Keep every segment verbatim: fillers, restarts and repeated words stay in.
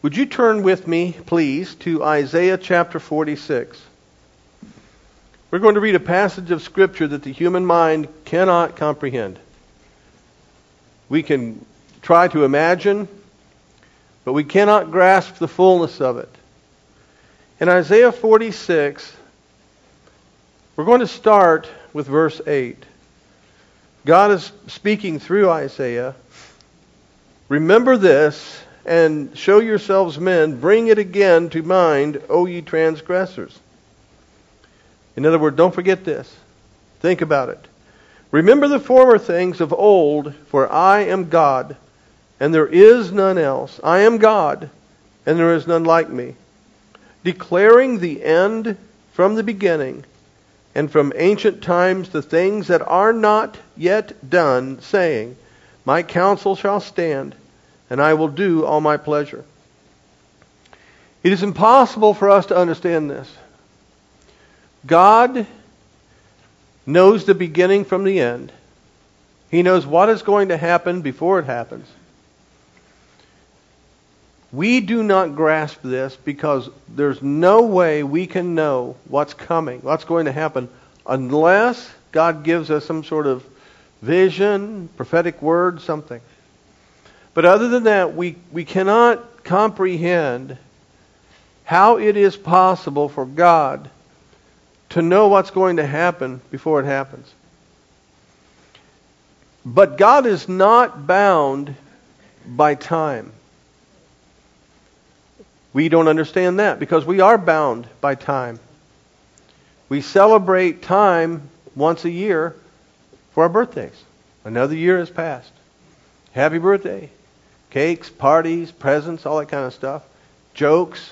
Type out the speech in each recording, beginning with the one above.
Would you turn with me, please, to Isaiah chapter forty-six? We're going to read a passage of Scripture that the human mind cannot comprehend. We can try to imagine, but we cannot grasp the fullness of it. In Isaiah forty-six, we're going to start with verse eight. God is speaking through Isaiah. Remember this, and show yourselves men, bring it again to mind, O ye transgressors. In other words, don't forget this. Think about it. Remember the former things of old, for I am God, and there is none else. I am God, and there is none like me, declaring the end from the beginning, and from ancient times the things that are not yet done, saying, my counsel shall stand, and I will do all my pleasure. It is impossible for us to understand this. God knows the beginning from the end. He knows what is going to happen before it happens. We do not grasp this because there's no way we can know what's coming, what's going to happen, unless God gives us some sort of vision, prophetic word, something. But other than that, we, we cannot comprehend how it is possible for God to know what's going to happen before it happens. But God is not bound by time. We don't understand that because we are bound by time. We celebrate time once a year for our birthdays. Another year has passed. Happy birthday. Cakes, parties, presents, all that kind of stuff. Jokes.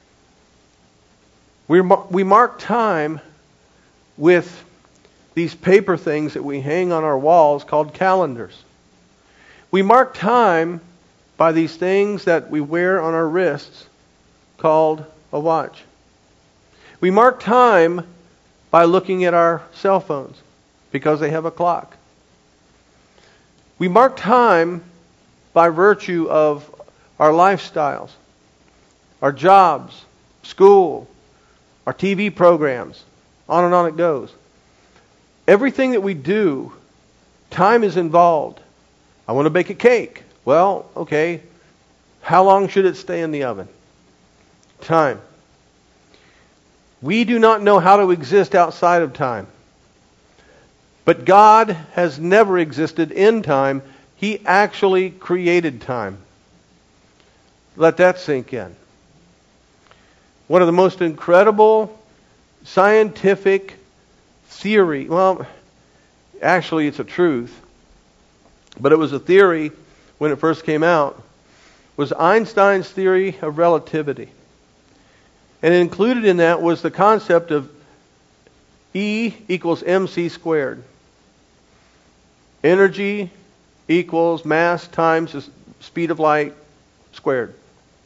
We we mark time with these paper things that we hang on our walls called calendars. We mark time by these things that we wear on our wrists called a watch. We mark time by looking at our cell phones because they have a clock. We mark time by virtue of our lifestyles, our jobs, school, our T V programs, on and on it goes. Everything that we do, time is involved. I want to bake a cake. Well, okay, how long should it stay in the oven? Time. We do not know how to exist outside of time. But God has never existed in time. He actually created time. Let that sink in. One of the most incredible scientific theory, well, actually it's a truth, but it was a theory when it first came out, was Einstein's theory of relativity. And included in that was the concept of E equals mc squared. Energy equals mass times the speed of light squared.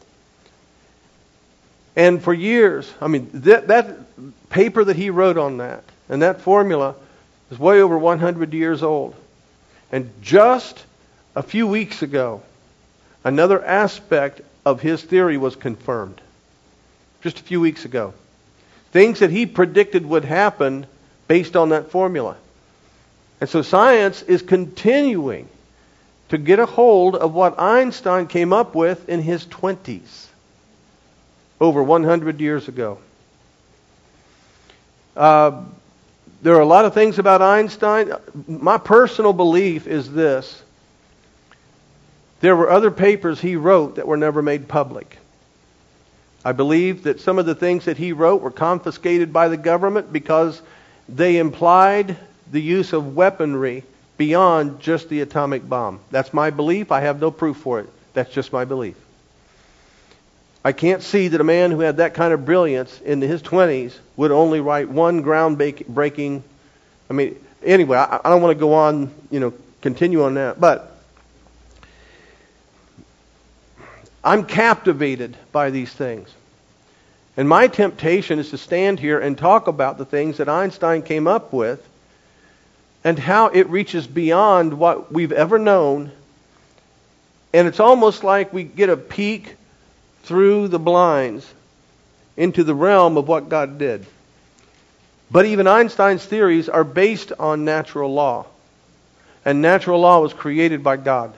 And for years, I mean, that, that paper that he wrote on that, and that formula is way over one hundred years old. And just a few weeks ago, another aspect of his theory was confirmed. Just a few weeks ago. Things that he predicted would happen based on that formula. And so science is continuing to get a hold of what Einstein came up with in his twenties, over one hundred years ago. Uh, there are a lot of things about Einstein. My personal belief is this. There were other papers he wrote that were never made public. I believe that some of the things that he wrote were confiscated by the government because they implied the use of weaponry beyond just the atomic bomb. That's my belief. I have no proof for it. That's just my belief. I can't see that a man who had that kind of brilliance in his twenties would only write one groundbreaking. I mean, anyway, I, I don't want to go on, you know, continue on that. But I'm captivated by these things. And my temptation is to stand here and talk about the things that Einstein came up with and how it reaches beyond what we've ever known. And it's almost like we get a peek through the blinds into the realm of what God did. But even Einstein's theories are based on natural law. And natural law was created by God.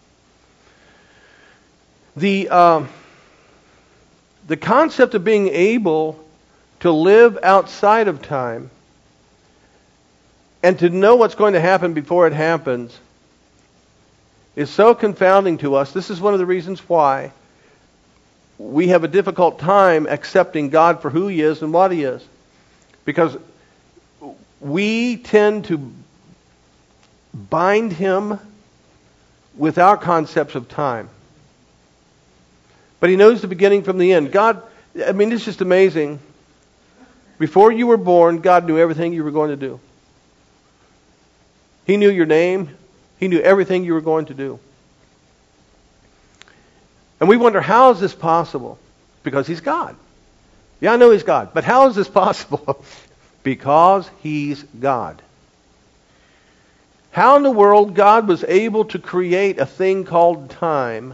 The, uh, the concept of being able to live outside of time and to know what's going to happen before it happens is so confounding to us. This is one of the reasons why we have a difficult time accepting God for who He is and what He is. Because we tend to bind Him with our concepts of time. But He knows the beginning from the end. God, I mean, it's just amazing. Before you were born, God knew everything you were going to do. He knew your name. He knew everything you were going to do. And we wonder, how is this possible? Because He's God. Yeah, I know He's God. But how is this possible? Because He's God. How in the world God was able to create a thing called time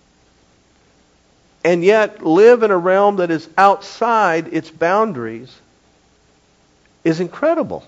and yet live in a realm that is outside its boundaries is incredible.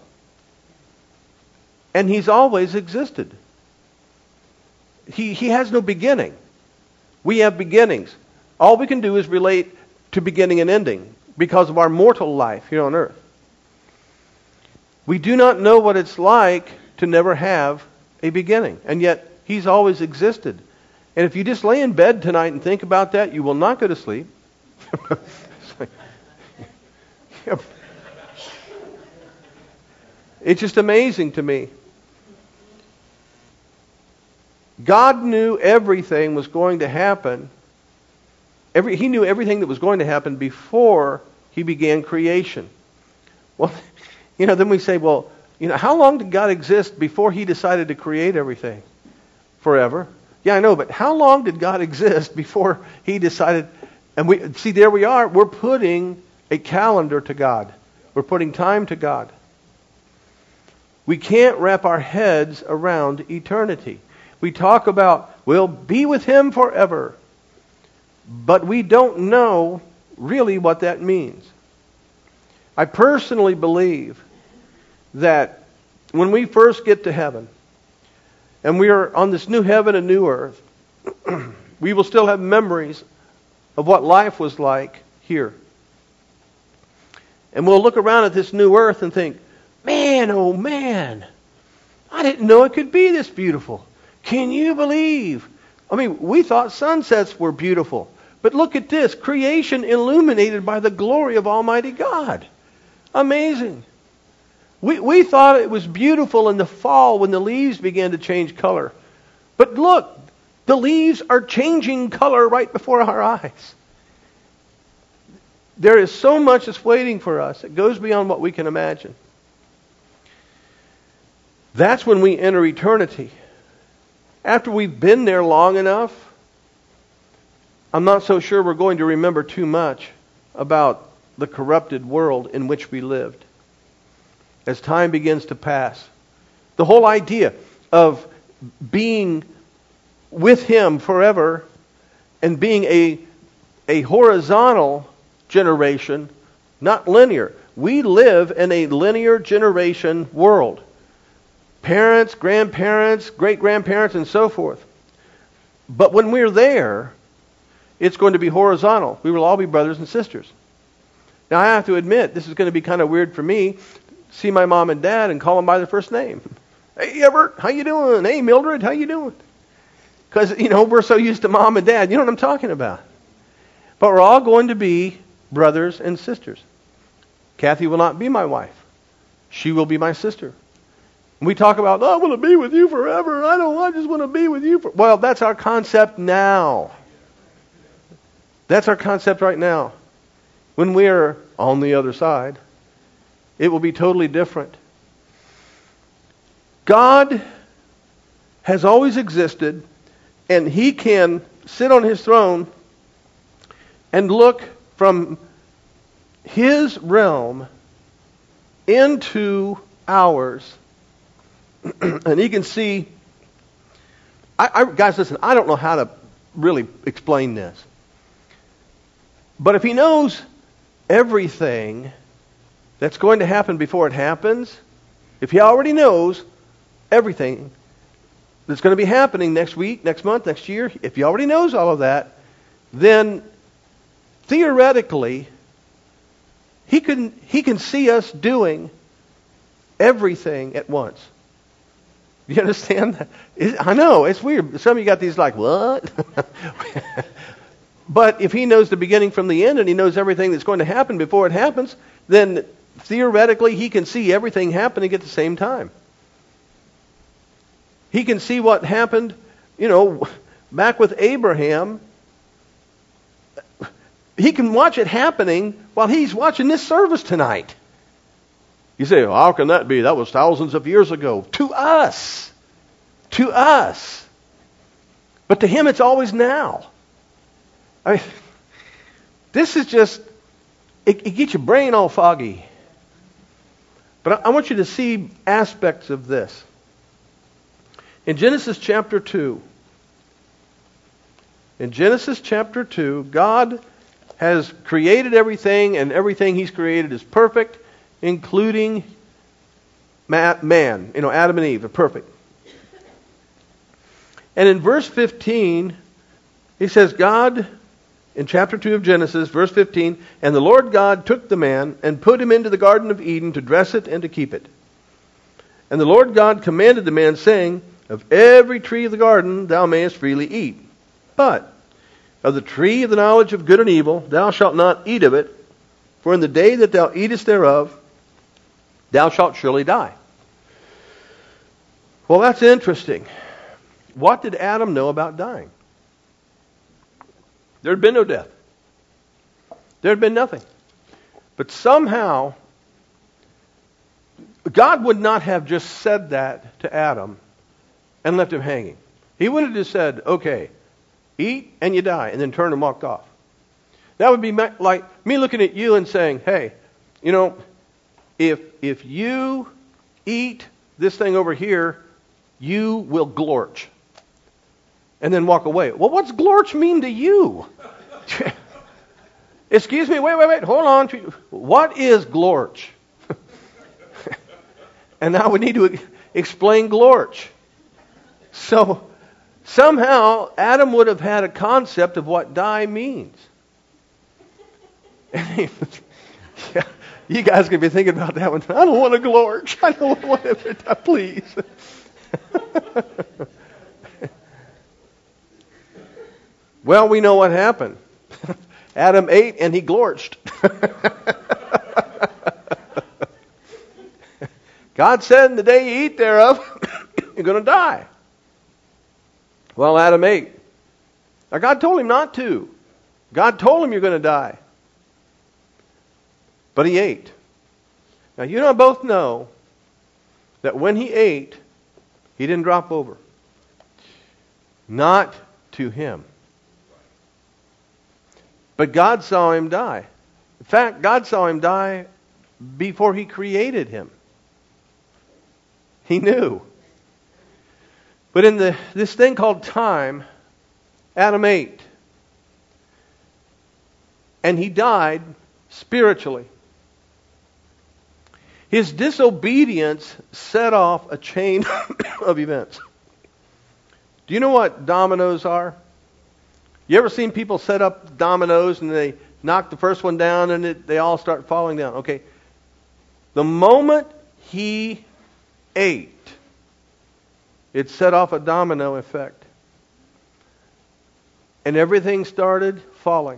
And He's always existed. He, he has no beginning. We have beginnings. All we can do is relate to beginning and ending because of our mortal life here on earth. We do not know what it's like to never have a beginning. And yet, He's always existed. And if you just lay in bed tonight and think about that, you will not go to sleep. It's just amazing to me. God knew everything was going to happen. Every, he knew everything that was going to happen before He began creation. Well, you know, then we say, well, you know, how long did God exist before He decided to create everything? Forever. Yeah, I know, but how long did God exist before He decided? And we see, there we are. We're putting a calendar to God. We're putting time to God. We can't wrap our heads around eternity. We talk about, we'll be with Him forever. But we don't know really what that means. I personally believe that when we first get to heaven, and we are on this new heaven and new earth, we will still have memories of what life was like here. And we'll look around at this new earth and think, man, oh man, I didn't know it could be this beautiful. Can you believe? I mean, we thought sunsets were beautiful. But look at this, creation illuminated by the glory of Almighty God. Amazing. We, we thought it was beautiful in the fall when the leaves began to change color. But look, the leaves are changing color right before our eyes. There is so much that's waiting for us. It goes beyond what we can imagine. That's when we enter eternity. After we've been there long enough, I'm not so sure we're going to remember too much about the corrupted world in which we lived. As time begins to pass, the whole idea of being with Him forever and being a, a horizontal generation, not linear. We live in a linear generation world. Parents, grandparents, great-grandparents, and so forth. But when we're there, it's going to be horizontal. We will all be brothers and sisters. Now, I have to admit, this is going to be kind of weird for me. See my mom and dad and call them by their first name. Hey, Everett, how you doing? Hey, Mildred, how you doing? Because, you know, we're so used to mom and dad. You know what I'm talking about. But we're all going to be brothers and sisters. Kathy will not be my wife. She will be my sister. We talk about, oh, I want to be with you forever. I don't. I just want to be with you. For... Well, that's our concept now. That's our concept right now. When we are on the other side, it will be totally different. God has always existed, and He can sit on His throne and look from His realm into ours. And He can see, I, I, guys, listen, I don't know how to really explain this. But if he knows everything that's going to happen before it happens, if he already knows everything that's going to be happening next week, next month, next year, if he already knows all of that, then theoretically, he can he can see us doing everything at once. You understand that? It, I know, it's weird. Some of you got these like, what? But if he knows the beginning from the end and he knows everything that's going to happen before it happens, then theoretically he can see everything happening at the same time. He can see what happened, you know, back with Abraham. He can watch it happening while he's watching this service tonight. You say, well, how can that be? That was thousands of years ago. To us. To us. But to him, it's always now. I mean, this is just, it, it gets your brain all foggy. But I, I want you to see aspects of this. In Genesis chapter two, in Genesis chapter two, God has created everything, and everything He's created is perfect, including man, you know, Adam and Eve are perfect. And in verse fifteen, He says, God, in chapter two of Genesis, verse fifteen, and the Lord God took the man and put him into the Garden of Eden to dress it and to keep it. And the Lord God commanded the man, saying, of every tree of the garden thou mayest freely eat, but of the tree of the knowledge of good and evil thou shalt not eat of it, for in the day that thou eatest thereof thou shalt surely die. Well, that's interesting. What did Adam know about dying? There had been no death. There had been nothing. But somehow, God would not have just said that to Adam and left him hanging. He would have just said, okay, eat and you die, and then turned and walked off. That would be like me looking at you and saying, hey, you know, if if you eat this thing over here, you will glorch. And then walk away. Well, what's glorch mean to you? Excuse me, wait, wait, wait, hold on. What is glorch? And now we need to explain glorch. So, somehow, Adam would have had a concept of what die means. And he, yeah, you guys could be thinking about that one. I don't want to glorch. I don't want to, please. Well, we know what happened. Adam ate and he glorched. God said, in the day you eat thereof, you're going to die. Well, Adam ate. Now, God told him not to. God told him you're going to die. But he ate. Now, you and I both know that when he ate, he didn't drop over. Not to him. But God saw him die. In fact, God saw him die before He created him. He knew. But in the this thing called time, Adam ate. And he died spiritually. His disobedience set off a chain of events. Do you know what dominoes are? You ever seen people set up dominoes and they knock the first one down and it, they all start falling down? Okay. The moment he ate, it set off a domino effect. And everything started falling.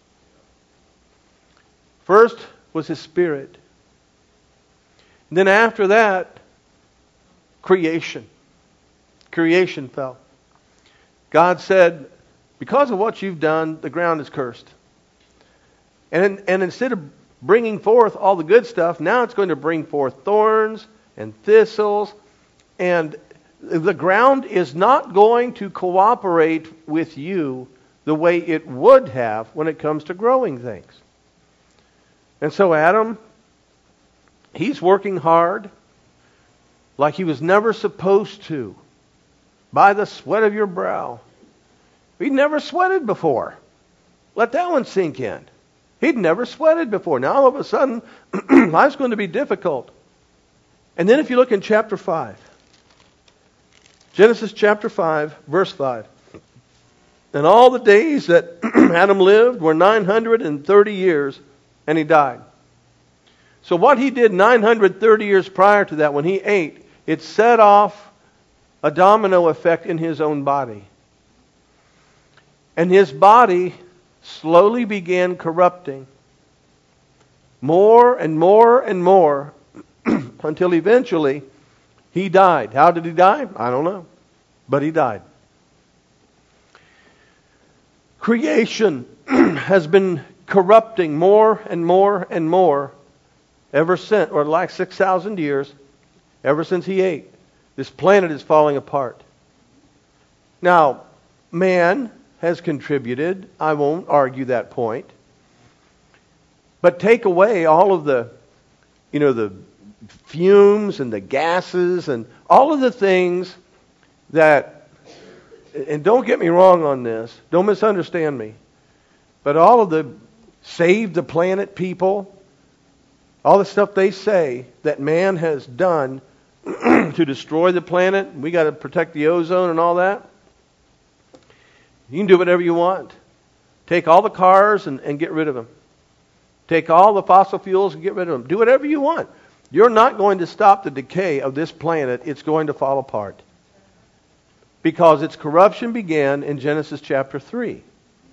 First was his spirit. And then after that, creation. Creation fell. God said, because of what you've done, the ground is cursed. And, and instead of bringing forth all the good stuff, now it's going to bring forth thorns and thistles. And the ground is not going to cooperate with you the way it would have when it comes to growing things. And so Adam, he's working hard like he was never supposed to, by the sweat of your brow. He'd never sweated before. Let that one sink in. He'd never sweated before. Now all of a sudden, life's going to be difficult. And then if you look in chapter five, Genesis chapter five, verse five. And all the days that Adam lived were nine hundred thirty years, and he died. So what he did nine hundred thirty years prior to that, when he ate, it set off a domino effect in his own body. And his body slowly began corrupting more and more and more until eventually he died. How did he die? I don't know. But he died. Creation has been corrupting more and more and more ever since, or like six thousand years, ever since he ate. This planet is falling apart. Now, man has contributed. I won't argue that point. But take away all of the, you know, the fumes and the gases and all of the things that, and don't get me wrong on this, don't misunderstand me, but all of the save the planet people, all the stuff they say that man has done to destroy the planet, we got to protect the ozone and all that. You can do whatever you want. Take all the cars and, and get rid of them. Take all the fossil fuels and get rid of them. Do whatever you want. You're not going to stop the decay of this planet. It's going to fall apart. Because its corruption began in Genesis chapter three.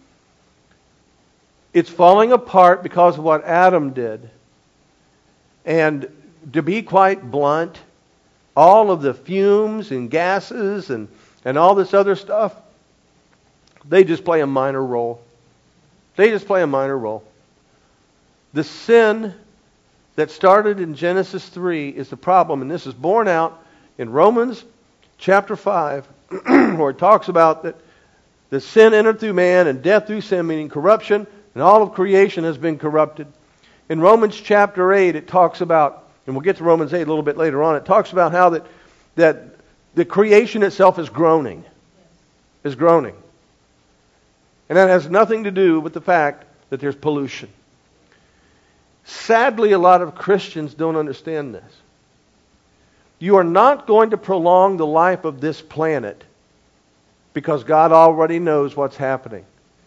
It's falling apart because of what Adam did. And to be quite blunt, all of the fumes and gases and, and all this other stuff, they just play a minor role. They just play a minor role. The sin that started in Genesis three is the problem, and this is borne out in Romans chapter five, where it talks about that the sin entered through man and death through sin, meaning corruption, and all of creation has been corrupted. In Romans chapter eight, it talks about, and we'll get to Romans eight a little bit later on, it talks about how that, that the creation itself is groaning. Is groaning. And that has nothing to do with the fact that there's pollution. Sadly, a lot of Christians don't understand this. You are not going to prolong the life of this planet because God already knows what's happening.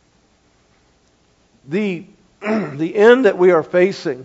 The, the end that we are facing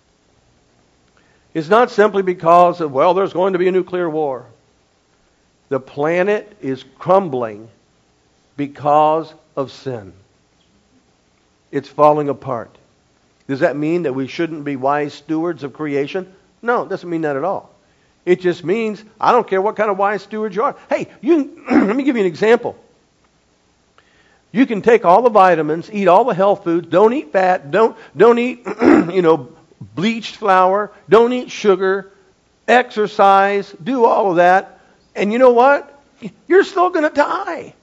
is not simply because of, well, there's going to be a nuclear war. The planet is crumbling because of sin. It's falling apart. Does that mean that we shouldn't be wise stewards of creation? No, it doesn't mean that at all. It just means, I don't care what kind of wise stewards you are. Hey, you let me give you an example. You can take all the vitamins, eat all the health foods, don't eat fat, don't don't eat you know, bleached flour, don't eat sugar, exercise, do all of that, and you know what? You're still going to die.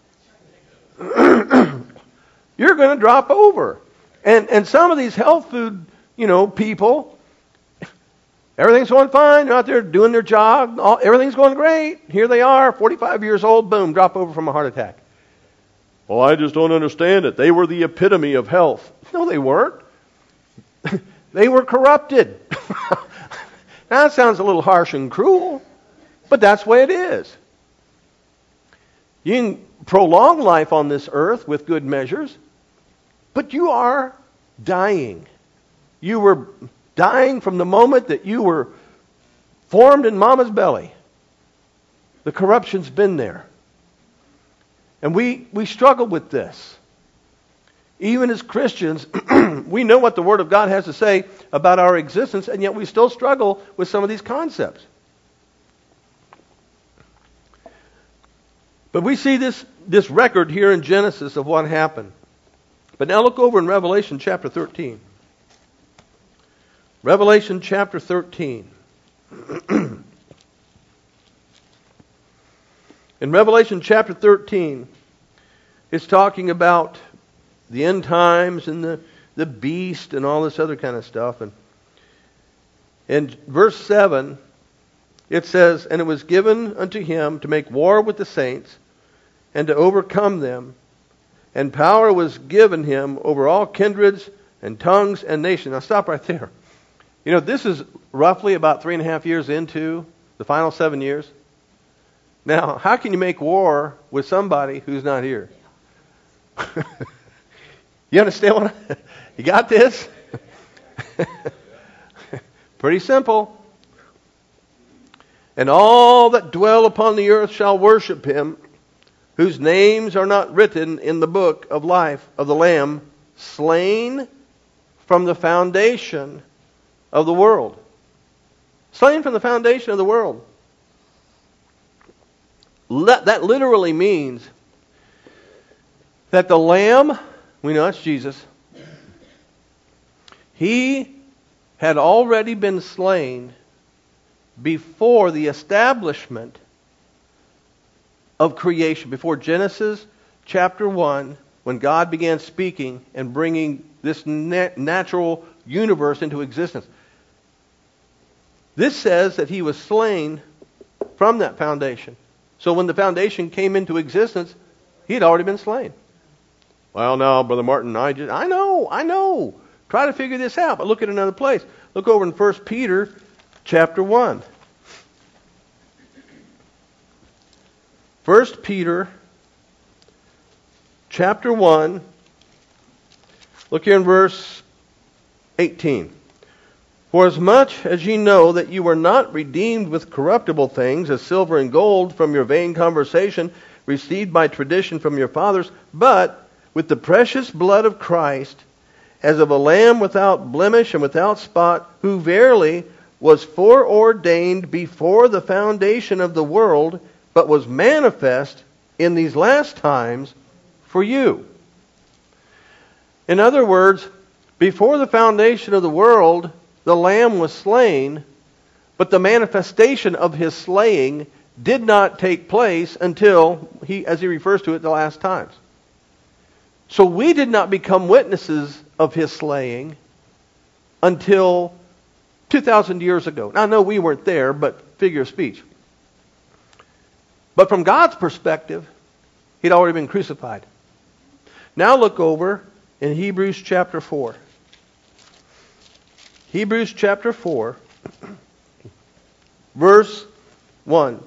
You're going to drop over. And and some of these health food, you know, people, everything's going fine. They're out there doing their job. All, everything's going great. Here they are, forty-five years old, boom, drop over from a heart attack. Well, I just don't understand it. They were the epitome of health. No, they weren't. They were corrupted. Now, that sounds a little harsh and cruel, but that's the way it is. You can prolong life on this earth with good measures, but you are dying. You were dying from the moment that you were formed in mama's belly. The corruption's been there. And we, we struggle with this. Even as Christians, we know what the Word of God has to say about our existence, and yet we still struggle with some of these concepts. But we see this, this record here in Genesis of what happened. But now look over in Revelation chapter thirteen. Revelation chapter thirteen. In Revelation chapter thirteen, it's talking about the end times and the, the beast and all this other kind of stuff. And in verse seven, it says, "And it was given unto him to make war with the saints and to overcome them. And power was given him over all kindreds and tongues and nations. Now stop right there. You know, this is roughly about three and a half years into the final seven years. Now, how can you make war with somebody who's not here? You understand what I, you got this? Pretty simple. And all that dwell upon the earth shall worship him, whose names are not written in the book of life of the Lamb, slain from the foundation of the world. Slain from the foundation of the world. That literally means that the Lamb, we know it's Jesus, he had already been slain before the establishment of creation, before Genesis chapter one, when God began speaking and bringing this nat- natural universe into existence. This says that he was slain from that foundation. So when the foundation came into existence, he had already been slain. Well, no, Brother Martin, I just, I know, I know. Try to figure this out, but look at another place. Look over in First Peter chapter one. First Peter chapter one. Look here in verse eighteen. For as much as ye know that you were not redeemed with corruptible things, as silver and gold, from your vain conversation received by tradition from your fathers, but with the precious blood of Christ, as of a lamb without blemish and without spot, who verily was foreordained before the foundation of the world, but was manifest in these last times for you. In other words, before the foundation of the world, the Lamb was slain, but the manifestation of his slaying did not take place until, he, as he refers to it, the last times. So we did not become witnesses of his slaying until two thousand years ago. Now, I know we weren't there, but figure of speech. But from God's perspective, he'd already been crucified. Now look over in Hebrews chapter four. Hebrews chapter four, verse one.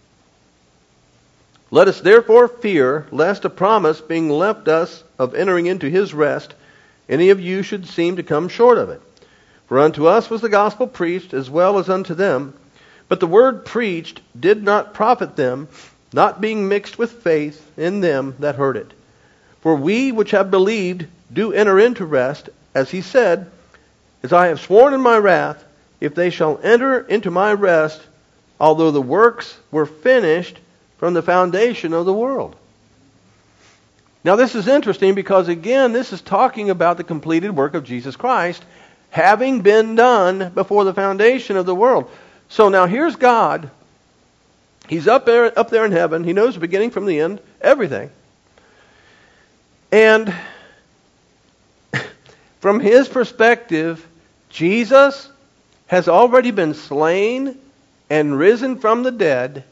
Let us therefore fear, lest a promise being left us of entering into his rest, any of you should seem to come short of it. For unto us was the gospel preached, as well as unto them. But the word preached did not profit them, not being mixed with faith in them that heard it. For we which have believed do enter into rest, as he said, as I have sworn in my wrath, if they shall enter into my rest, although the works were finished from the foundation of the world. Now this is interesting because, again, this is talking about the completed work of Jesus Christ having been done before the foundation of the world. So now here's God. He's up there, up there in heaven. He knows the beginning from the end, everything. And from his perspective, Jesus has already been slain and risen from the dead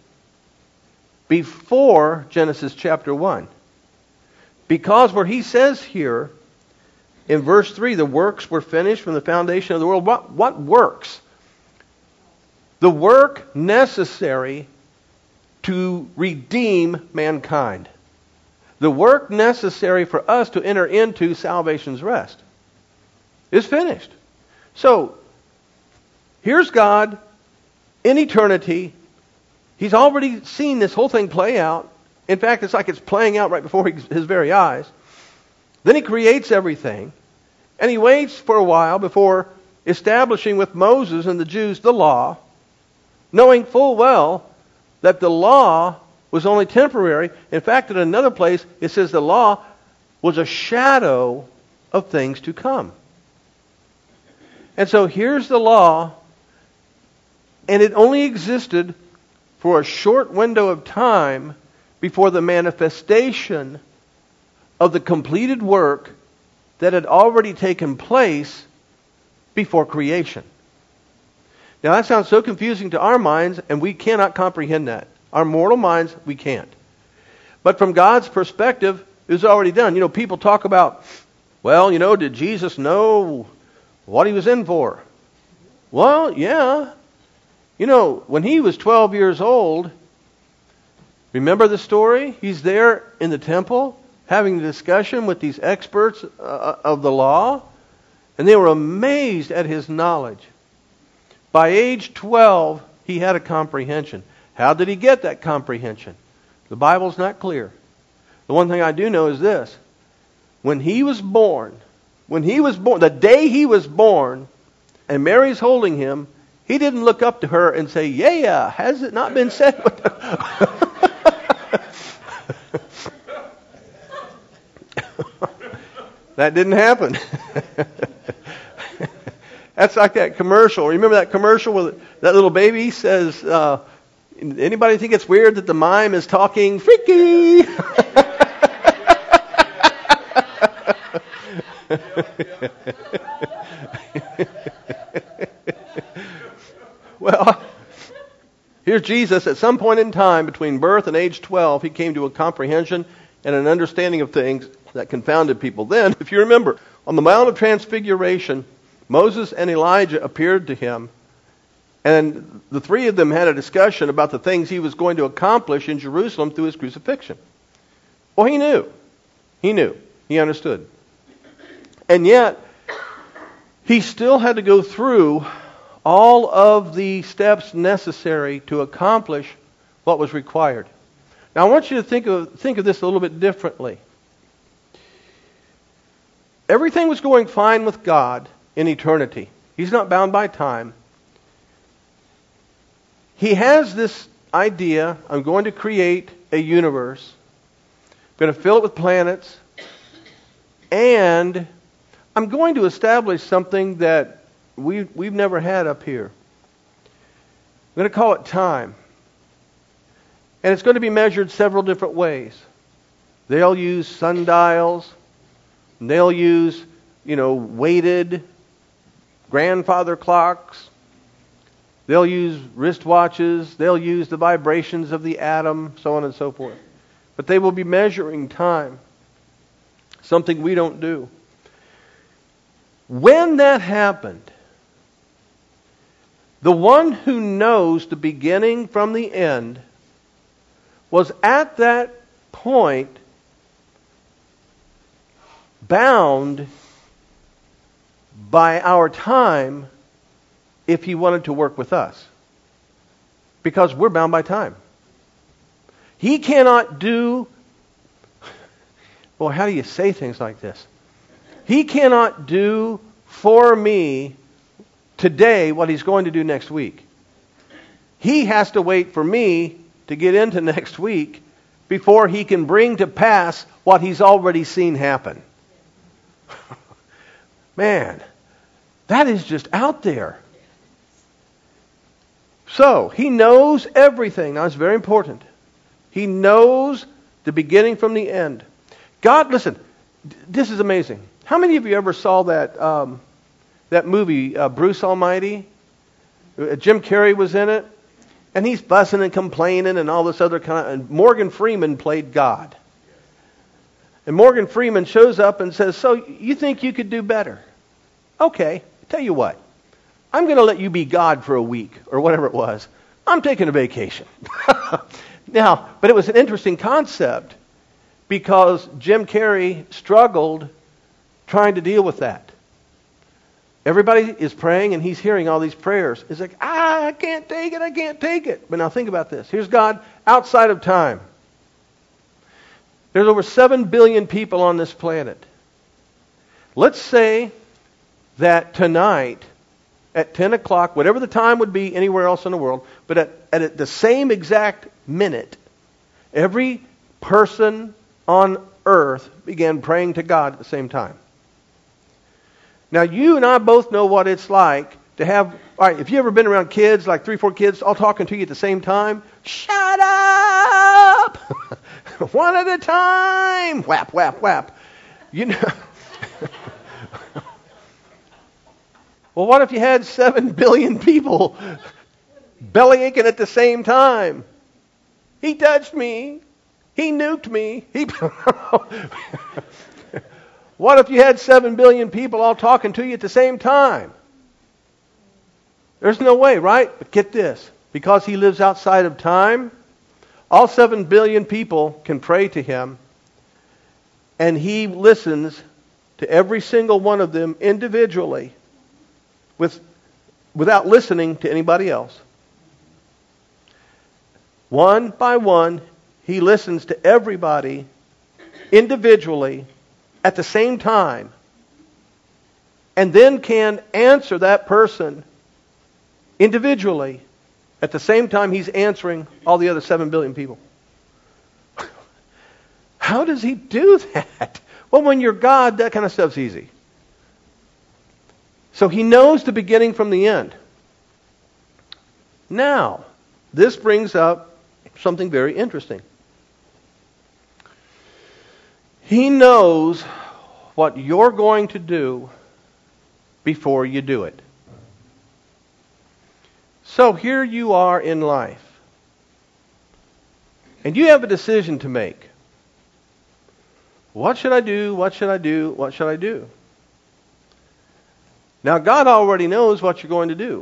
before Genesis chapter one. Because where he says here in verse three, the works were finished from the foundation of the world. What, what works? The work necessary to redeem mankind. The work necessary for us to enter into salvation's rest is finished. So, here's God in eternity. He's already seen this whole thing play out. In fact, it's like it's playing out right before his very eyes. Then he creates everything. And he waits for a while before establishing with Moses and the Jews the law, knowing full well that the law was only temporary. In fact, in another place, it says the law was a shadow of things to come. And so here's the law, and it only existed for a short window of time before the manifestation of the completed work that had already taken place before creation. Now that sounds so confusing to our minds, and we cannot comprehend that. Our mortal minds, we can't. But from God's perspective, it was already done. You know, people talk about, Well, you know, did Jesus know what he was in for? Well, yeah. You know, when he was twelve years old, remember the story? He's there in the temple having a discussion with these experts uh, of the law, and they were amazed at his knowledge. By age twelve, he had a comprehension. How did he get that comprehension? The Bible's not clear. The one thing I do know is this. When he was born, when he was born, the day he was born, and Mary's holding him, he didn't look up to her and say, yeah, has it not been said? That didn't happen. That's like that commercial. Remember that commercial with that little baby says, uh, anybody think it's weird that the mime is talking freaky? Well, here's Jesus. At some point in time, between birth and age twelve, he came to a comprehension and an understanding of things that confounded people. Then, if you remember, on the Mount of Transfiguration, Moses and Elijah appeared to him, and the three of them had a discussion about the things he was going to accomplish in Jerusalem through his crucifixion. Well, he knew. He knew. He understood. And yet, he still had to go through all of the steps necessary to accomplish what was required. Now, I want you to think of, think of this a little bit differently. Everything was going fine with God in eternity. He's not bound by time. He has this idea, I'm going to create a universe. I'm going to fill it with planets. And I'm going to establish something that we, we've never had up here. I'm going to call it time. And it's going to be measured several different ways. They'll use sundials. They'll use, you know, weighted grandfather clocks. They'll use wristwatches. They'll use the vibrations of the atom, so on and so forth. But they will be measuring time. Something we don't do. When that happened, the one who knows the beginning from the end was at that point bound by our time if he wanted to work with us. Because we're bound by time. He cannot do... Well, how do you say things like this? He cannot do for me today what he's going to do next week. He has to wait for me to get into next week before he can bring to pass what he's already seen happen. Man, that is just out there. So, he knows everything. Now, it's very important. He knows the beginning from the end. God, listen, this is amazing. How many of you ever saw that um, that movie, uh, Bruce Almighty? Uh, Jim Carrey was in it. And he's fussing and complaining and all this other kind of... And Morgan Freeman played God. And Morgan Freeman shows up and says, so you think you could do better? Okay, tell you what. I'm going to let you be God for a week or whatever it was. I'm taking a vacation. Now, but it was an interesting concept because Jim Carrey struggled trying to deal with that. Everybody is praying and he's hearing all these prayers. It's like, ah, I can't take it, I can't take it. But now think about this. Here's God outside of time. There's over seven billion people on this planet. Let's say that tonight at ten o'clock, whatever the time would be anywhere else in the world, but at, at the same exact minute, every person on earth began praying to God at the same time. Now, you and I both know what it's like to have... All right, if you ever been around kids, like three, four kids, all talking to you at the same time, shut up! One at a time! Whap, whap, whap. You know... Well, what if you had seven billion people belly aching at the same time? He touched me. He nuked me. He... What if you had seven billion people all talking to you at the same time? There's no way, right? But get this. Because he lives outside of time, all seven billion people can pray to him, and he listens to every single one of them individually with, without listening to anybody else. One by one, he listens to everybody individually at the same time, and then can answer that person individually at the same time he's answering all the other seven billion people. How does he do that? Well, when you're God, that kind of stuff's easy. So he knows the beginning from the end. Now, this brings up something very interesting. He knows what you're going to do before you do it. So here you are in life. And you have a decision to make. What should I do? What should I do? What should I do? Now, God already knows what you're going to do.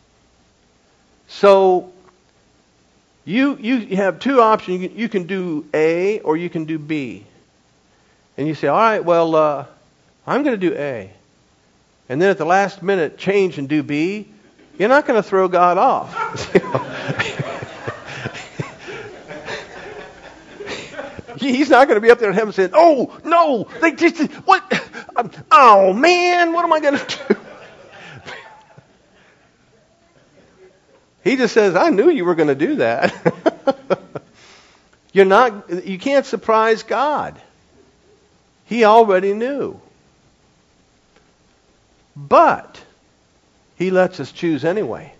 So, you you have two options. You can, you can do A or you can do B. And you say, all right, well, uh, I'm going to do A. And then at the last minute, change and do B. You're not going to throw God off. He's not going to be up there in heaven saying, oh, no, they just, what? Oh, man, what am I going to do? He just says, I knew you were going to do that. You're not, you can't surprise God. He already knew. But he lets us choose anyway.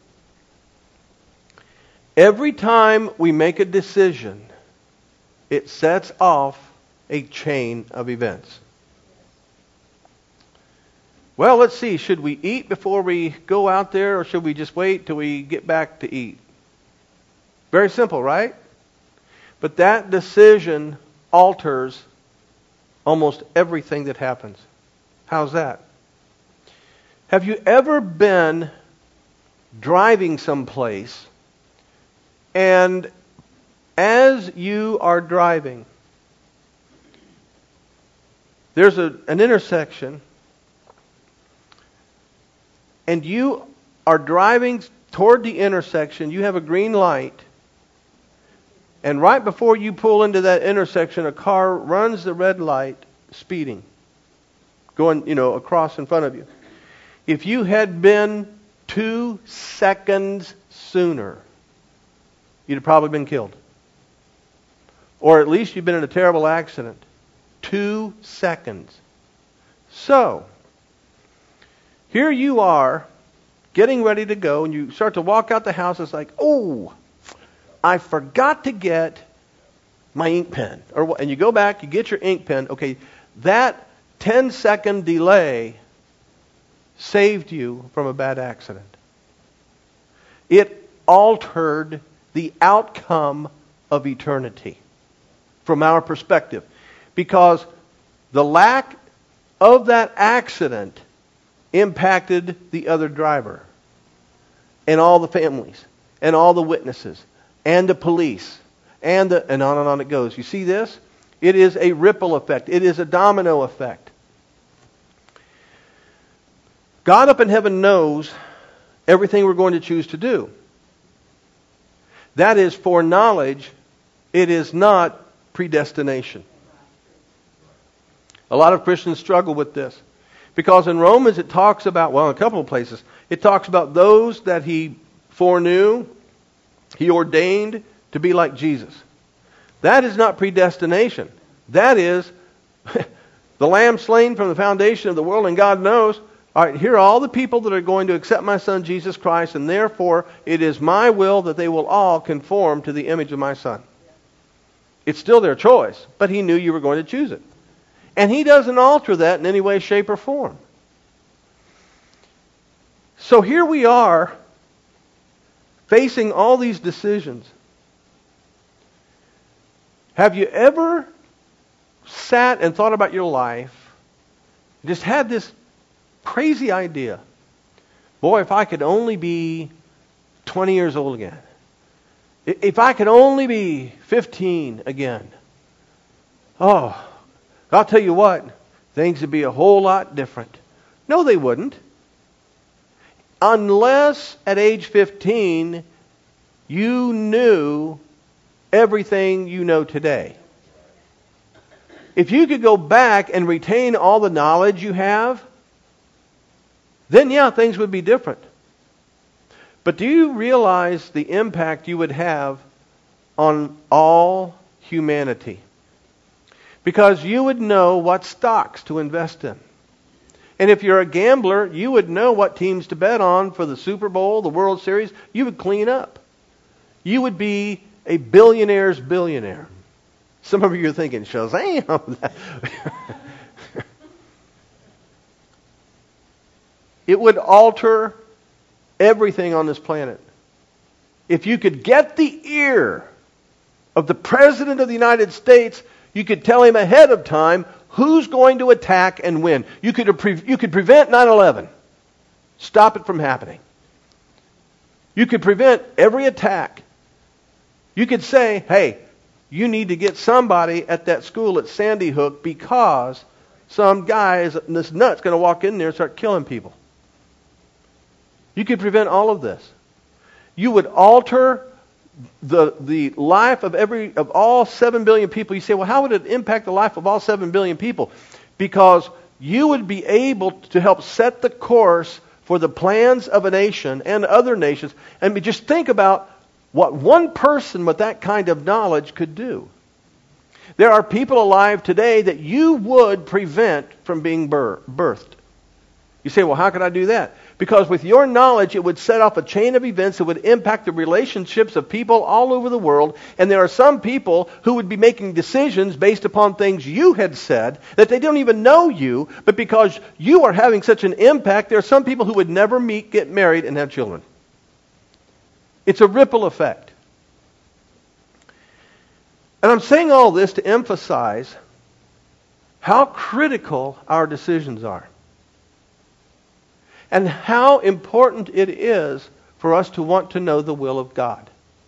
Every time we make a decision, it sets off a chain of events. Well, let's see. Should we eat before we go out there, or should we just wait till we get back to eat? Very simple, right? But that decision alters almost everything that happens. How's that? Have you ever been driving someplace, and as you are driving, there's a, an intersection, and you are driving toward the intersection, you have a green light, and right before you pull into that intersection, a car runs the red light, speeding, going, you know, across in front of you. If you had been two seconds sooner, you'd have probably been killed. Or at least you've been in a terrible accident. Two seconds. So, here you are, getting ready to go, and you start to walk out the house. It's like, oh, I forgot to get my ink pen. Or and you go back, you get your ink pen. Okay, that ten-second delay saved you from a bad accident. It altered the outcome of eternity from our perspective, because the lack of that accident impacted the other driver and all the families and all the witnesses and the police and the, and on and on it goes. You see this? It is a ripple effect. It is a domino effect. God up in heaven knows everything we're going to choose to do. That is foreknowledge. It is not predestination. A lot of Christians struggle with this. Because in Romans it talks about, well, in a couple of places, it talks about those that he foreknew, he ordained to be like Jesus. That is not predestination. That is the lamb slain from the foundation of the world, and God knows, all right, here are all the people that are going to accept my Son Jesus Christ, and therefore it is my will that they will all conform to the image of my Son. It's still their choice, but he knew you were going to choose it. And he doesn't alter that in any way, shape, or form. So here we are, facing all these decisions. Have you ever sat and thought about your life Just had this crazy idea. Boy, if I could only be twenty years old again. If I could only be fifteen again. Oh, I'll tell you what, things would be a whole lot different. No, they wouldn't. Unless at age fifteen, you knew everything you know today. If you could go back and retain all the knowledge you have, then yeah, things would be different. But do you realize the impact you would have on all humanity? Because you would know what stocks to invest in. And if you're a gambler, you would know what teams to bet on for the Super Bowl, the World Series. You would clean up. You would be a billionaire's billionaire. Some of you are thinking, Shazam! It would alter everything on this planet. If you could get the ear of the President of the United States, you could tell him ahead of time who's going to attack and when. You could, you could prevent nine eleven. Stop it from happening. You could prevent every attack. You could say, hey, you need to get somebody at that school at Sandy Hook because some guy, is, this nut's going to walk in there and start killing people. You could prevent all of this. You would alter the the life of every of all seven billion people. You say, well, how would it impact the life of all seven billion people? Because you would be able to help set the course for the plans of a nation and other nations. And just think about what one person with that kind of knowledge could do. There are people alive today that you would prevent from being bir- birthed. You say, well, how can I do that? Because with your knowledge, it would set off a chain of events that would impact the relationships of people all over the world. And there are some people who would be making decisions based upon things you had said that they don't even know you. But because you are having such an impact, there are some people who would never meet, get married, and have children. It's a ripple effect. And I'm saying all this to emphasize how critical our decisions are. And how important it is for us to want to know the will of God.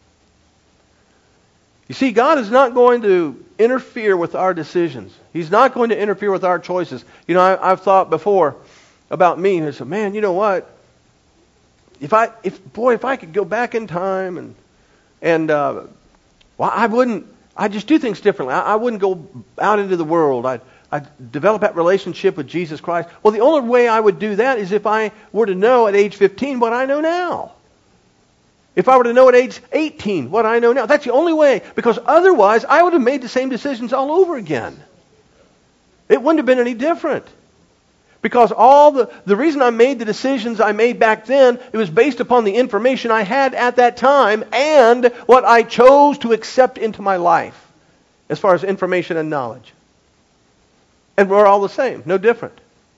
You see, God is not going to interfere with our decisions. He's not going to interfere with our choices. You know, I, I've thought before about me, and I said, man, you know what? If I, if boy, if I could go back in time and and uh, well, I wouldn't. I'd just do things differently. I, I wouldn't go out into the world. I'd I develop that relationship with Jesus Christ. Well, the only way I would do that is if I were to know at age fifteen what I know now. If I were to know at age eighteen what I know now. That's the only way. Because otherwise, I would have made the same decisions all over again. It wouldn't have been any different. Because all the, the reason I made the decisions I made back then, it was based upon the information I had at that time and what I chose to accept into my life as far as information and knowledge. And we're all the same, no different.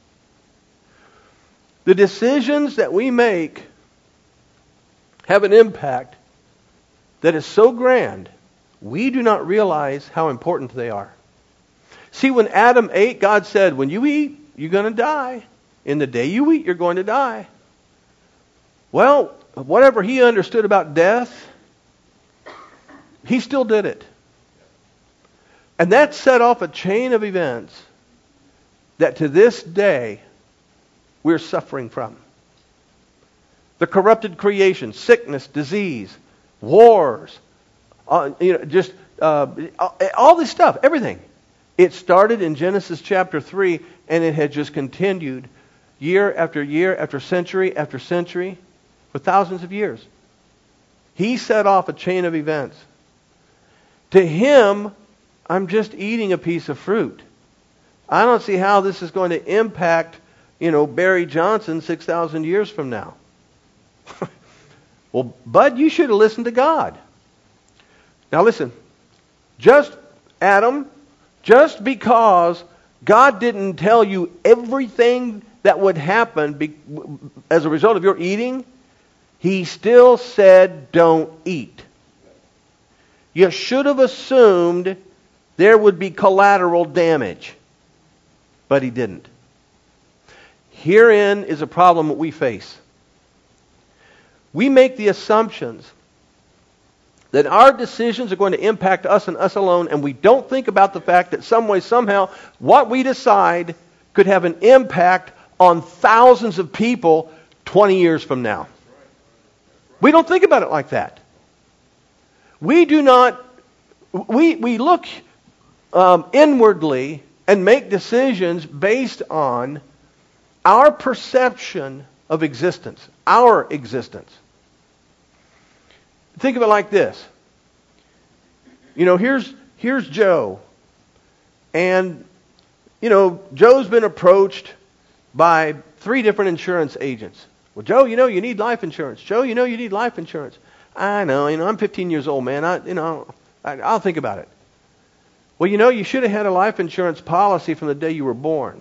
The decisions that we make have an impact that is so grand, we do not realize how important they are. See, when Adam ate, God said, when you eat, you're going to die. In the day you eat, you're going to die. Well, whatever he understood about death, he still did it. And that set off a chain of events that to this day we're suffering from. The corrupted creation, sickness, disease, wars, uh, you know, just uh, all this stuff, everything. It started in Genesis chapter three, and it had just continued year after year after century after century for thousands of years. He set off a chain of events. To him, I'm just eating a piece of fruit. I don't see how this is going to impact, you know, Barry Johnson six thousand years from now. Well, bud, you should have listened to God. Now listen, just Adam, just because God didn't tell you everything that would happen be, as a result of your eating, He still said, don't eat. You should have assumed there would be collateral damage. But He didn't. herein is a problem that we face. We make the assumptions that our decisions are going to impact us and us alone, and we don't think about the fact that some way, somehow, what we decide could have an impact on thousands of people twenty years from now. We don't think about it like that. We do not, we, we look um, inwardly and make decisions based on our perception of existence, our existence. Think of it like this. You know, here's here's Joe. And, you know, Joe's been approached by three different insurance agents. Well, Joe, you know, you need life insurance. Joe, you know, you need life insurance. I know, you know, I'm fifteen years old, man. I, you know, I, I'll think about it. Well, you know, you should have had a life insurance policy from the day you were born.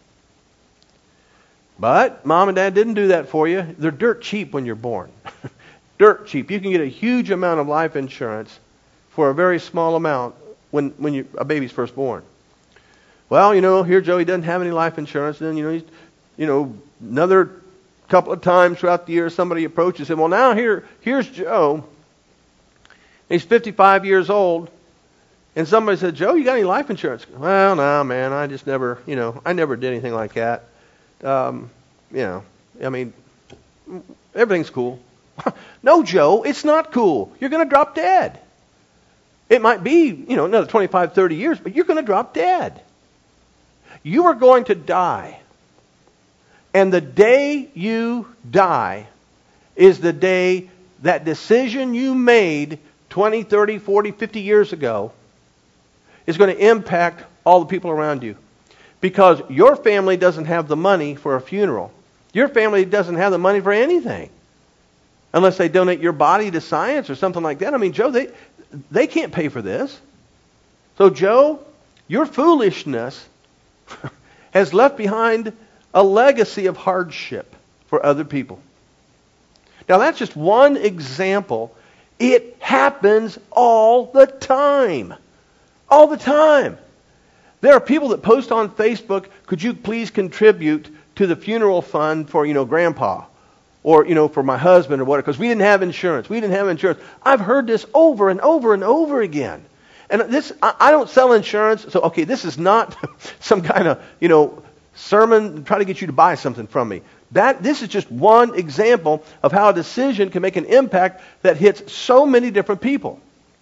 But Mom and Dad didn't do that for you. They're dirt cheap when you're born. Dirt cheap. You can get a huge amount of life insurance for a very small amount when when you, a baby's first born. Well, you know, here Joe, he doesn't have any life insurance. And then, you know, he's, you know, another couple of times throughout the year, somebody approaches him. Well, now here, here's Joe. He's fifty-five years old. And somebody said, Joe, you got any life insurance? Well, no, man, I just never, you know, I never did anything like that. Um, you know, I mean, everything's cool. No, Joe, it's not cool. You're going to drop dead. It might be, you know, another twenty-five, thirty years, but you're going to drop dead. You are going to die. And the day you die is the day that decision you made twenty, thirty, forty, fifty years ago is going to impact all the people around you. Because your family doesn't have the money for a funeral. Your family doesn't have the money for anything. Unless they donate your body to science or something like that. I mean, Joe, they they can't pay for this. So, Joe, your foolishness has left behind a legacy of hardship for other people. Now, that's just one example. It happens all the time. All the time. There are people that post on Facebook, could you please contribute to the funeral fund for, you know, Grandpa? Or, you know, for my husband or whatever, because we didn't have insurance. We didn't have insurance. I've heard this over and over and over again. And this, I, I don't sell insurance, so, okay, this is not some kind of, you know, sermon trying to get you to buy something from me. That, this is just one example of how a decision can make an impact that hits so many different people.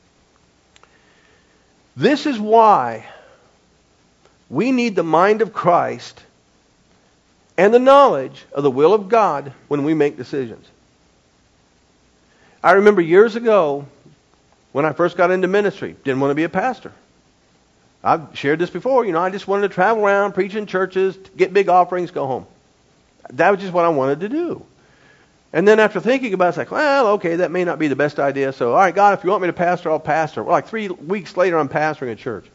This is why we need the mind of Christ and the knowledge of the will of God when we make decisions. I remember years ago when I first got into ministry, didn't want to be a pastor. I've shared this before, you know, I just wanted to travel around, preach in churches, get big offerings, go home. That was just what I wanted to do. And then after thinking about it, it's like, well, okay, that may not be the best idea. So, all right, God, if you want me to pastor, I'll pastor. Well, like three weeks later, I'm pastoring a church.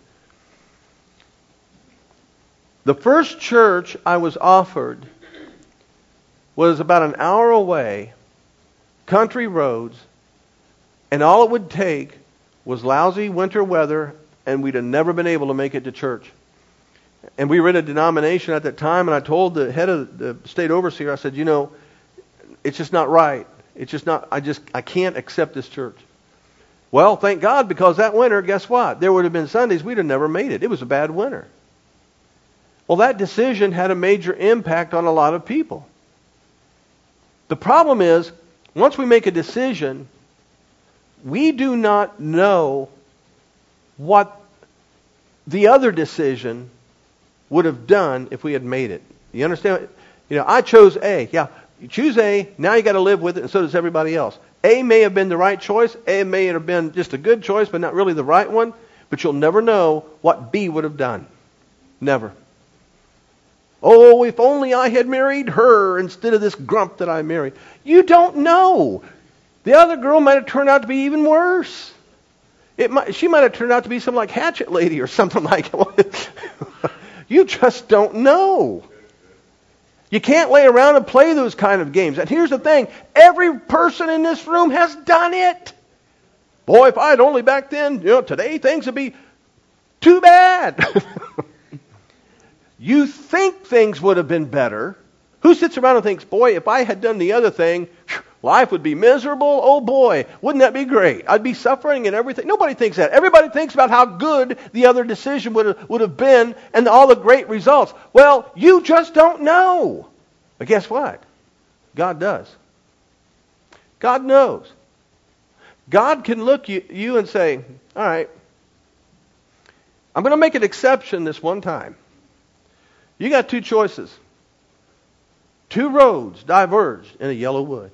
The first church I was offered was about an hour away, country roads, and all it would take was lousy winter weather, and we'd have never been able to make it to church. And we were in a denomination at that time, and I told the head of the state overseer, I said, you know, it's just not right. It's just not, I just, I can't accept this church. Well, thank God, because that winter, guess what? There would have been Sundays we'd have never made it. It was a bad winter. Well, that decision had a major impact on a lot of people. The problem is, once we make a decision, we do not know what the other decision would have done if we had made it. You understand? You know, I chose A. Yeah, you choose A, now you got to live with it, and so does everybody else. A may have been the right choice. A may have been just a good choice, but not really the right one. But you'll never know what B would have done. Never. Oh, if only I had married her instead of this grump that I married. You don't know. The other girl might have turned out to be even worse. It might, she might have turned out to be some like Hatchet Lady or something like that. You just don't know. You can't lay around and play those kind of games. And here's the thing. Every person in this room has done it. Boy, if I had only back then, you know, today things would be too bad. You think things would have been better, Who sits around and thinks, boy, if I had done the other thing, life would be miserable? Oh boy, wouldn't that be great? I'd be suffering and everything. Nobody thinks that. Everybody thinks about how good the other decision would have, would have been and all the great results. Well, you just don't know. But guess what? God does. God knows. God can look at you and say, all right, I'm going to make an exception this one time. You got two choices. Two roads diverged in a yellow wood.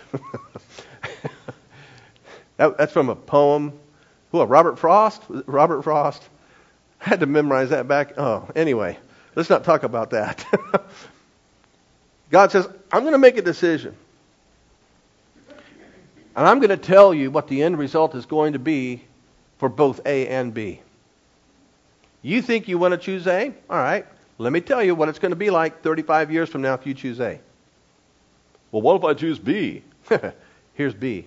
that, that's from a poem. Who? Robert Frost? Robert Frost. I had to memorize that back. Oh, anyway, let's not talk about that. God says, I'm going to make a decision. And I'm going to tell you what the end result is going to be for both A and B. You think you want to choose A? All right. Let me tell you what it's going to be like thirty-five years from now if you choose A. Well, what if I choose B? Here's B.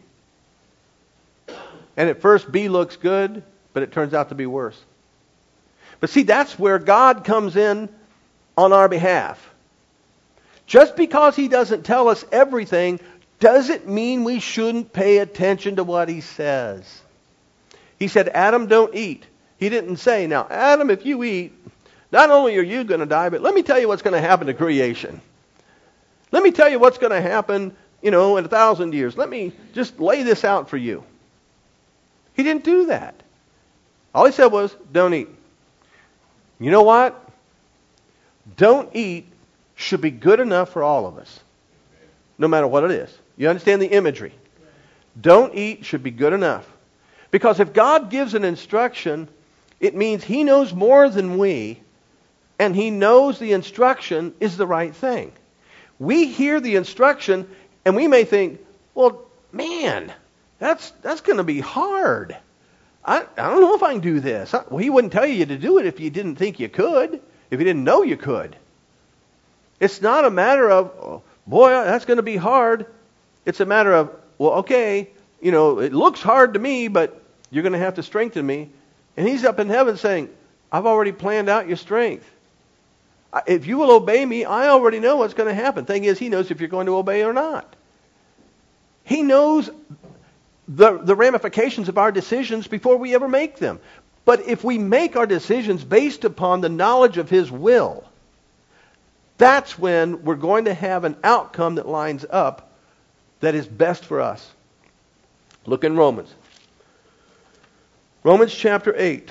And at first, B looks good, but it turns out to be worse. But see, that's where God comes in on our behalf. Just because He doesn't tell us everything doesn't mean we shouldn't pay attention to what He says. He said, Adam, don't eat. He didn't say, now, Adam, if you eat, not only are you going to die, but let me tell you what's going to happen to creation. Let me tell you what's going to happen, you know, in a thousand years. Let me just lay this out for you. He didn't do that. All He said was, don't eat. You know what? Don't eat should be good enough for all of us, no matter what it is. You understand the imagery? Don't eat should be good enough. Because if God gives an instruction, it means He knows more than we, and He knows the instruction is the right thing. We hear the instruction, and we may think, well, man, that's that's going to be hard. I, I don't know if I can do this. I, well, He wouldn't tell you to do it if you didn't think you could, if you didn't know you could. It's not a matter of, oh, boy, that's going to be hard. It's a matter of, well, okay, you know, it looks hard to me, but you're going to have to strengthen me. And He's up in heaven saying, I've already planned out your strength. If you will obey me, I already know what's going to happen. Thing is, He knows if you're going to obey or not. He knows the, the ramifications of our decisions before we ever make them. But if we make our decisions based upon the knowledge of His will, that's when we're going to have an outcome that lines up that is best for us. Look in Romans. Romans chapter eight.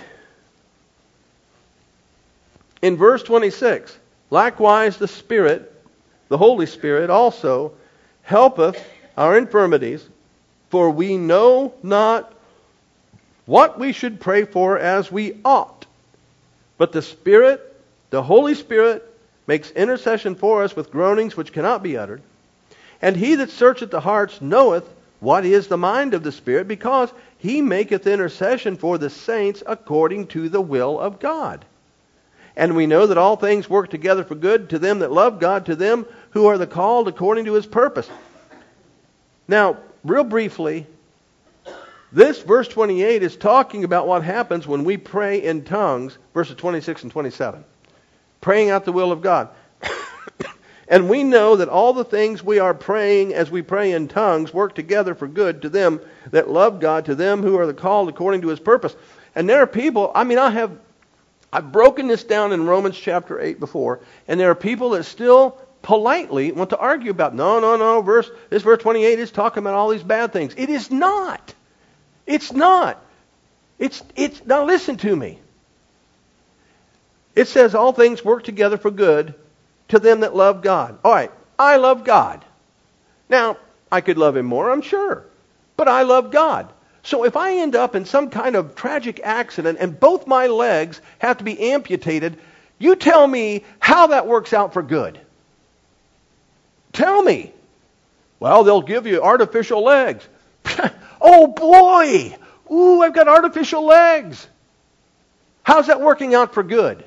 In verse twenty-six, likewise the Spirit, the Holy Spirit also, helpeth our infirmities, for we know not what we should pray for as we ought. But the Spirit, the Holy Spirit, makes intercession for us with groanings which cannot be uttered. And He that searcheth the hearts knoweth what is the mind of the Spirit, because He maketh intercession for the saints according to the will of God. And we know that all things work together for good to them that love God, to them who are the called according to His purpose. Now, real briefly, this verse twenty-eight is talking about what happens when we pray in tongues, verses twenty-six and twenty-seven. Praying out the will of God. And we know that all the things we are praying as we pray in tongues work together for good to them that love God, to them who are the called according to His purpose. And there are people, I mean, I have, I've broken this down in Romans chapter eight before, and there are people that still politely want to argue about, no, no, no, verse, this verse twenty-eight is talking about all these bad things. It is not. It's not. It's, it's, now listen to me. It says all things work together for good to them that love God. All right, I love God. Now, I could love Him more, I'm sure. But I love God. So if I end up in some kind of tragic accident and both my legs have to be amputated, you tell me how that works out for good. Tell me. Well, they'll give you artificial legs. Oh boy! Ooh, I've got artificial legs. How's that working out for good?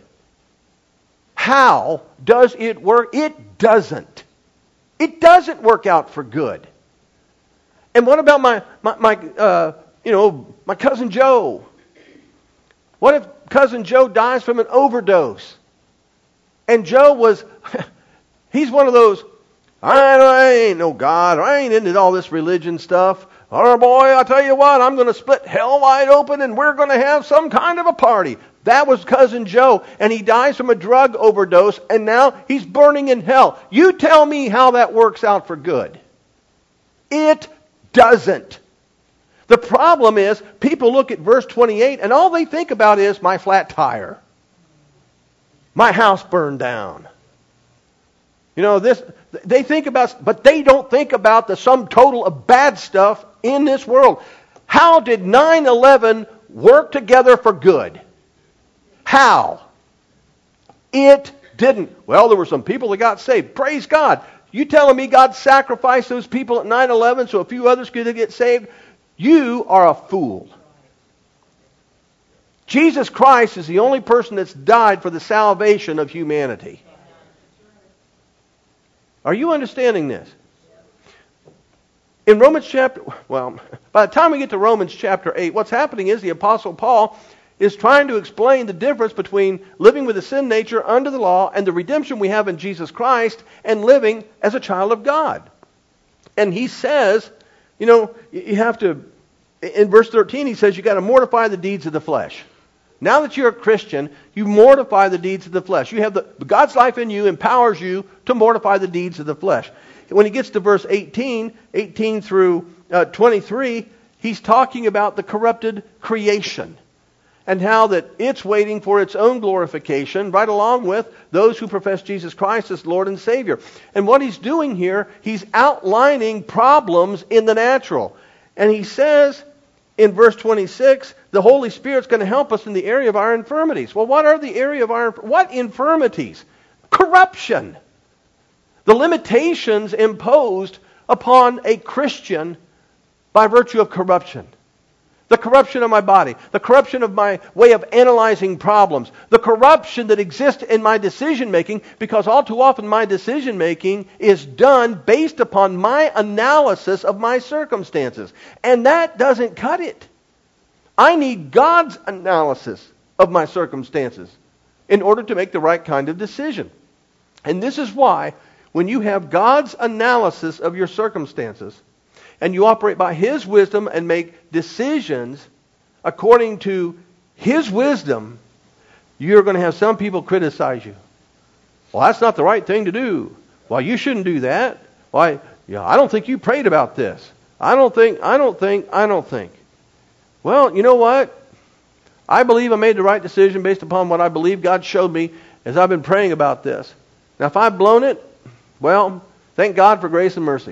How does it work? It doesn't. It doesn't work out for good. And what about my my, my uh, you know my cousin Joe? What if cousin Joe dies from an overdose? And Joe was He's one of those, I, I ain't no God, or I ain't into all this religion stuff. Oh boy, I'll tell you what, I'm going to split hell wide open and we're going to have some kind of a party. That was Cousin Joe, and he dies from a drug overdose, and now he's burning in hell. You tell me how that works out for good. It doesn't. The problem is, people look at verse twenty-eight, and all they think about is my flat tire. My house burned down. You know, this, they think about, but they don't think about the sum total of bad stuff in this world. How did nine eleven work together for good? How? It didn't. Well, there were some people that got saved. Praise God. You telling me God sacrificed those people at nine eleven so a few others could get saved? You are a fool. Jesus Christ is the only person that's died for the salvation of humanity. Are you understanding this? In Romans chapter, well, by the time we get to Romans chapter eight, what's happening is the Apostle Paul is trying to explain the difference between living with a sin nature under the law and the redemption we have in Jesus Christ and living as a child of God. And he says, you know, you have to, in verse thirteen, he says you got to mortify the deeds of the flesh. Now that you're a Christian, you mortify the deeds of the flesh. You have the God's life in you empowers you to mortify the deeds of the flesh. When he gets to verse eighteen, eighteen through uh, twenty-three, he's talking about the corrupted creation and how that it's waiting for its own glorification right along with those who profess Jesus Christ as Lord and Savior. And what he's doing here, he's outlining problems in the natural. And he says in verse twenty-six, the Holy Spirit's going to help us in the area of our infirmities. Well, what are the area of our, what infirmities? Corruption. The limitations imposed upon a Christian by virtue of corruption. The corruption of my body. The corruption of my way of analyzing problems. The corruption that exists in my decision making, because all too often my decision making is done based upon my analysis of my circumstances. And that doesn't cut it. I need God's analysis of my circumstances in order to make the right kind of decision. And this is why when you have God's analysis of your circumstances, and you operate by His wisdom and make decisions according to His wisdom, you're going to have some people criticize you. Well, that's not the right thing to do. Well, you shouldn't do that. Why? Yeah, I don't think you prayed about this. I don't think, I don't think, I don't think. Well, you know what? I believe I made the right decision based upon what I believe God showed me as I've been praying about this. Now, if I've blown it, well, thank God for grace and mercy.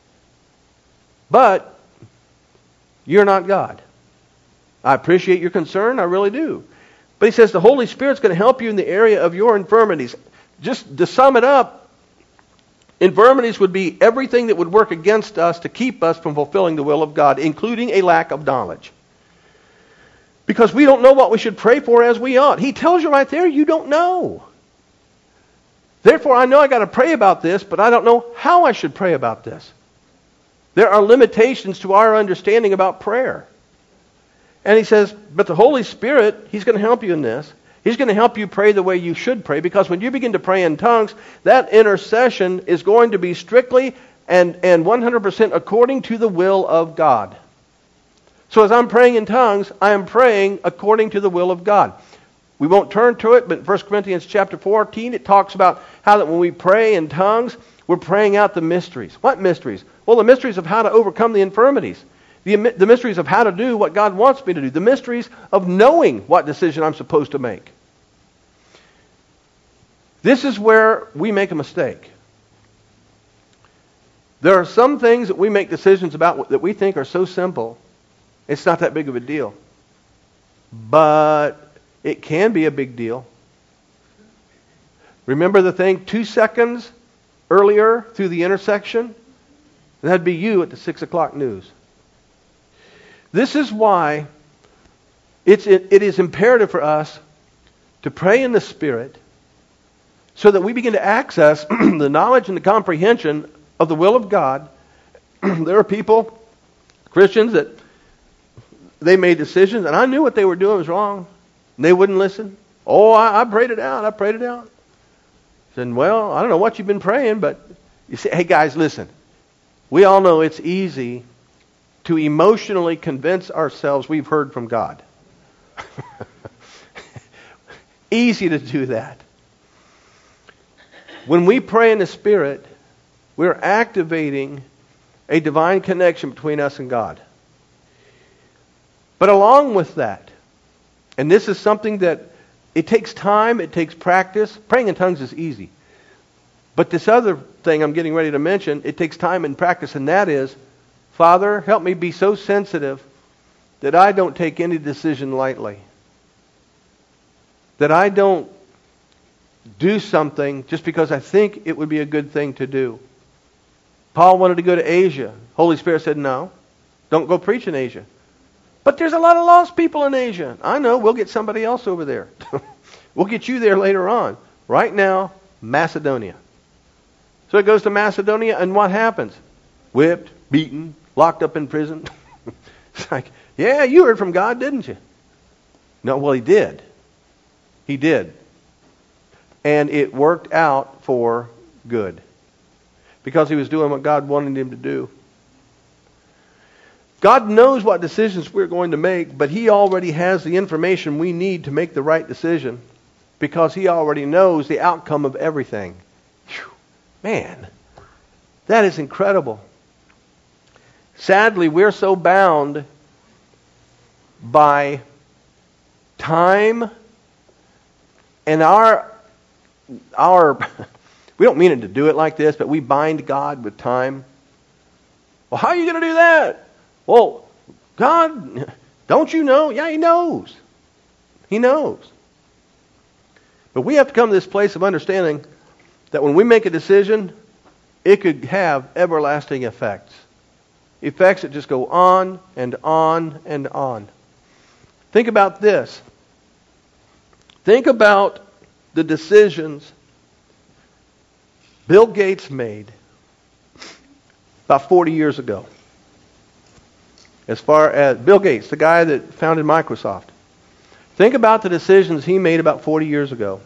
But you're not God. I appreciate your concern, I really do. But he says the Holy Spirit's going to help you in the area of your infirmities. Just to sum it up, infirmities would be everything that would work against us to keep us from fulfilling the will of God, including a lack of knowledge. Because we don't know what we should pray for as we ought. He tells you right there, you don't know. Therefore, I know I got to pray about this, but I don't know how I should pray about this. There are limitations to our understanding about prayer. And he says, but the Holy Spirit, He's going to help you in this. He's going to help you pray the way you should pray, because when you begin to pray in tongues, that intercession is going to be strictly and, and one hundred percent according to the will of God. So as I'm praying in tongues, I am praying according to the will of God. We won't turn to it, but in First Corinthians chapter fourteen, it talks about how that when we pray in tongues, we're praying out the mysteries. What mysteries? Well, the mysteries of how to overcome the infirmities. The, the mysteries of how to do what God wants me to do. The mysteries of knowing what decision I'm supposed to make. This is where we make a mistake. There are some things that we make decisions about that we think are so simple, it's not that big of a deal. But it can be a big deal. Remember the thing two seconds earlier through the intersection? That'd be you at the six o'clock news. This is why it's, it, it is imperative for us to pray in the Spirit so that we begin to access the knowledge and the comprehension of the will of God. There are people, Christians, that they made decisions, and I knew what they were doing was wrong, and they wouldn't listen. Oh, I, I prayed it out, I prayed it out. Said, well, I don't know what you've been praying, but you see, hey guys, listen. We all know it's easy to emotionally convince ourselves we've heard from God. Easy to do that. When we pray in the Spirit, we're activating a divine connection between us and God. But along with that, and this is something that it takes time, it takes practice. Praying in tongues is easy. But this other thing I'm getting ready to mention, it takes time and practice, and that is, Father, help me be so sensitive that I don't take any decision lightly. That I don't do something just because I think it would be a good thing to do. Paul wanted to go to Asia. Holy Spirit said, no, don't go preach in Asia. But there's a lot of lost people in Asia. I know, we'll get somebody else over there. We'll get you there later on. Right now, Macedonia. So it goes to Macedonia, and what happens? Whipped, beaten, locked up in prison. It's like, yeah, you heard from God, didn't you? No, well, he did. He did. And it worked out for good. Because he was doing what God wanted him to do. God knows what decisions we're going to make, but he already has the information we need to make the right decision. Because he already knows the outcome of everything. Whew. Man, that is incredible. Sadly, we're so bound by time and our our we don't mean it to do it like this, but we bind God with time. Well, how are you going to do that? Well, God, don't you know? Yeah, he knows. He knows. But we have to come to this place of understanding that when we make a decision, it could have everlasting effects. Effects that just go on and on and on. Think about this. Think about the decisions Bill Gates made about forty years ago. As far as Bill Gates, the guy that founded Microsoft. Think about the decisions he made about forty years ago.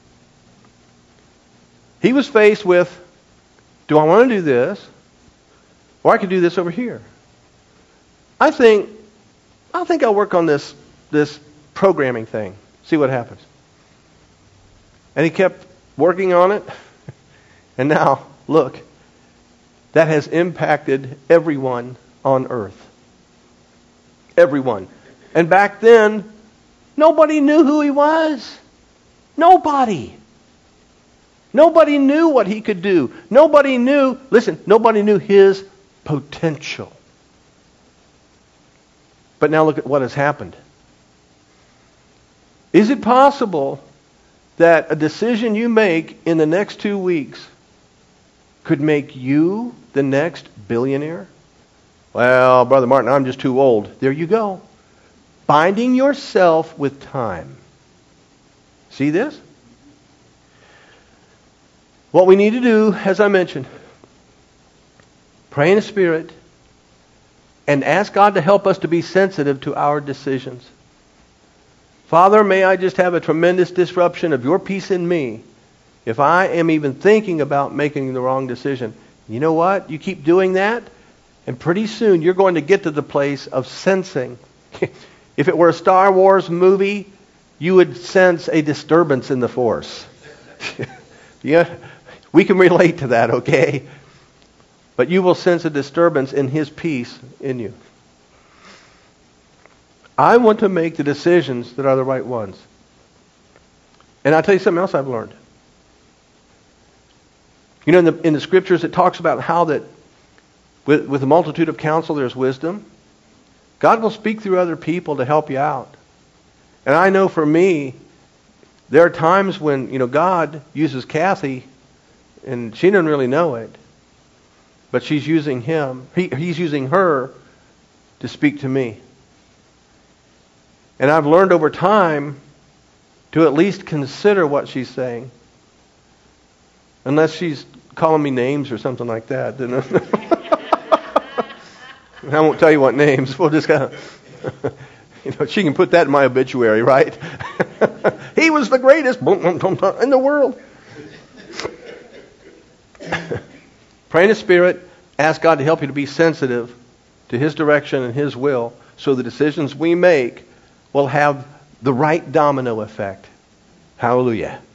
He was faced with, do I want to do this? Or I could do this over here. I think, I think I'll work on this, this programming thing. See what happens. And he kept working on it. And now, look, that has impacted everyone on earth. Everyone. And back then, nobody knew who he was. Nobody. Nobody knew what he could do. Nobody knew, listen, nobody knew his potential. But now look at what has happened. Is it possible that a decision you make in the next two weeks could make you the next billionaire? Well, Brother Martin, I'm just too old. There you go. Binding yourself with time. See this? What we need to do, as I mentioned, pray in the Spirit and ask God to help us to be sensitive to our decisions. Father, may I just have a tremendous disruption of your peace in me if I am even thinking about making the wrong decision. You know what? You keep doing that, and pretty soon you're going to get to the place of sensing. If it were a Star Wars movie, you would sense a disturbance in the Force. Yeah, we can relate to that, okay? But you will sense a disturbance in His peace in you. I want to make the decisions that are the right ones. And I'll tell you something else I've learned. You know, in the, in the Scriptures it talks about how that with, with a multitude of counsel there's wisdom. God will speak through other people to help you out. And I know for me, there are times when, you know, God uses Kathy, and she doesn't really know it. But she's using him. He, he's using her to speak to me. And I've learned over time to at least consider what she's saying. Unless she's calling me names or something like that. Then I won't tell you what names. We'll just kind of, you know, she can put that in my obituary, right? He was the greatest in the world. Pray in the Spirit. Ask God to help you to be sensitive to His direction and His will, so the decisions we make will have the right domino effect. Hallelujah.